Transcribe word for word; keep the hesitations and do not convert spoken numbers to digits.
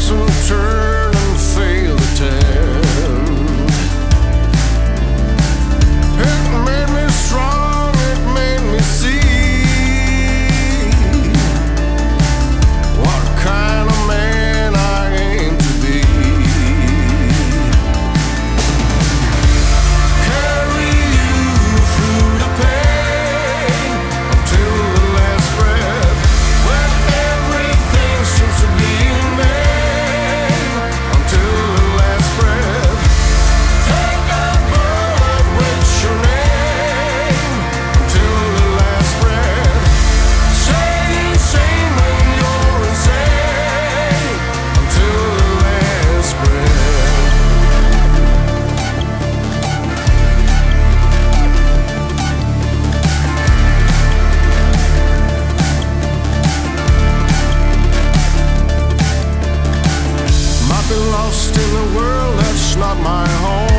toss and turn and fail to tend. It made me strong, it made me see what kind of man I aim to be. Carry you through the pain until the last breath, when everything seems to be in vain. Until the last breath, take a bullet with your name. Until the last breath, say insane when you're insane. Until the last breath. Might be lost in a world that's not my home.